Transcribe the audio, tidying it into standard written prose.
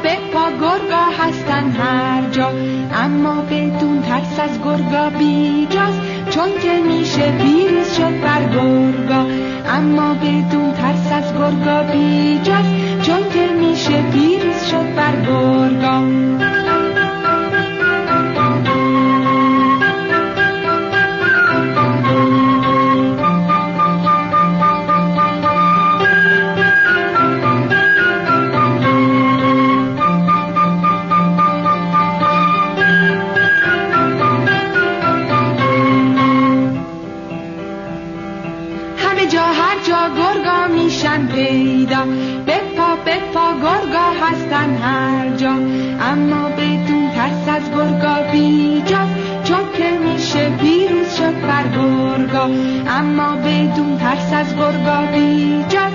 بپا گرگا هستن هر جا، اما بدون ترس از گرگا بیجاست، چون که میشه پیروز شد بر گرگا. اما بدون ترس از گرگا بیجاست، چون که میشه پیروز شد بر گرگا. گرگا میشن پیدا، بپا بپا گرگا هستن هر جا، اما بدون ترس از گرگا بیجاست، چون که میشه پیروز شد بر گرگا. اما بدون ترس از گرگا بیجاست،